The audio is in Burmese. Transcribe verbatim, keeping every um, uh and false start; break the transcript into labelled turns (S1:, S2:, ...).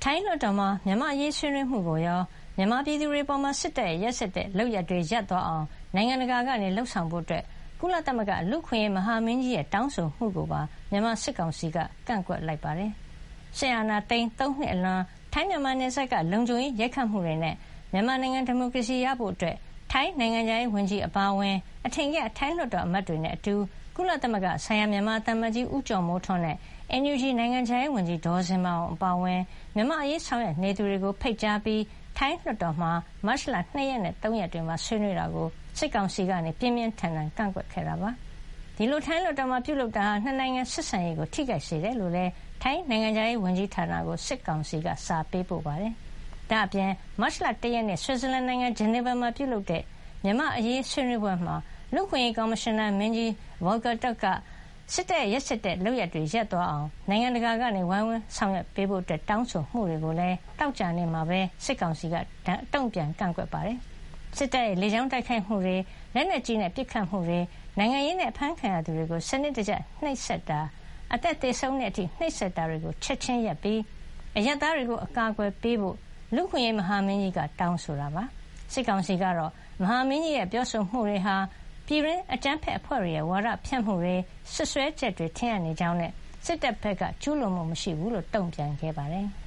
S1: ထိုင်းလွှတ်တော်မှာမြန်မာ့အရေးဆွေးနွေးမှုကိုရောမြန်မာပြည်သူတွေပေါ်မှာစစ်တပ်ရဲ့ရက်စက်တဲ့လုပ်ရပ်တွေရပ်သွားအောင်နိုင်ငံတကာကနေလှုံ့ဆော်ဖို့အတွက်ကုလသမဂ္ဂလူ့အခွင့်အရေးမဟာမင်းကြီးရဲ့တောင်းဆိုမှုကိုပါမြန်မာစစ်ကောင်စီကကန့်ကွက်လိုက်ပါတယ်။စစ်အာဏာသိမ်းသုံးနှစ်အလွန်ထိုင်းမြန်မာနယ်စပ်ကလုံခြုံရေးရိုက်ခတ်မှုတွေနဲ့မြန်မာနိုင်ငံဒီမိုကရေစီရဖို့အတွက်ထိုင်းနိုင်ငံခြားရေးဝန်ကြီးအပါအဝင်အထင်ကရထိုင်းလွှတ်တော်အမတ်တွေနဲ့အတူကုလသမဂ္ဂဆိုင်ရာမြန်မာသံအမတ်ကြီးဦးကျော်မိုးထွန်းနဲ့ အန်ယူဂျီ နိုင်ငံခြားရေးဝန်ကြီးဒေါ်ဇင်မာအောင်အပါအဝင်မြန်မာ့အရေးဆောင်ရွက်နေသူတွေကိုဖိတ်ကြားပြီးထိုင်းလွှတ်တော်မှာမတ်လနှစ်ရက်နဲ့သုံးရက်တွေမှာဆွေးနွေးတာကိုစစ်ကောင်စီကပြင်းပြင်းထန်ထန်ကန့်ကွက်ခဲ့တာပါ။ဒီလိုထိုင်းလွှတ်တော်မှာပြုလုပ်တာဟာနှစ်နိုင်ငံဆက်ဆံရေးကိုထိခိုက်စေတယ်လို့လည်းထိုင်းနိုင်ငံခြားရေးဝန်ကြီးဌာနကိုစစ်ကောင်စီကစာပေးပို့ပါတယ်။ဒါ့အပြင်မတ်လတစ်ရက်နေ့ဆွစ်ဇာလန်နိုင်ငံဂျနီဗာမှာပြုလုပ်တဲ့မြန်မာ့အရေးဆွေးနွေးပွဲမှာလူ့အခွင့်အရေးကော်မရှင်နာမင်းကြီးဗော်ကာတုတ်ကစစ်တပ်ရက်စက်တဲ့လုပ်ရပ်တွေရပ်သွားအောင်နိုင်ငံတကာကနေဝိုင်းဝန်းဆောင်ရွက်ပေးဖို့တောင်းဆိုမှုတွေကိုလည်းတောက်ကြနေမှာပဲစစ်ကောင်စီကတုံ့ပြန်ကန့်ကွက်ပါတယ်။စစ်တပ်ရဲ့လေကြောင်းတိုက်ခိုက်မှုတွေလက်နက်ကြီးနဲ့ပစ်ခတ်မှုတွေနိုင်ငံရေးနဲ့ဖမ်းခံရသူတွေကိုစနစ်တကျနှိပ်စက်တာအသက်သေဆုံးတဲ့အထိနှိပ်စက်တာတွေကိုချက်ချင်းရပ်ပြီးအရပ်သားတွေကိုအကာအကွယ်ပေးဖို့လူ့အခွင့်အရေးမဟာမင်းကြီးကတောင်းဆိုတာပါ။စစ်ကောင်စီကတော့မဟာမင်းကြီးရဲ့ပြောဆိုမှုတွေဟာပြည်တွင်းအကြမ်းဖက်အဖွဲ့တွေရဲ့ဝါဒဖြန့်မှုတွေဆွဆွဲချက်တွေထင်ရနေကြောင်းနဲ့စစ်တပ်ဘက်ကကျူးလွန်မှုမရှိဘူးလို့တုံ့ပြန်ခဲ့ပါတယ်။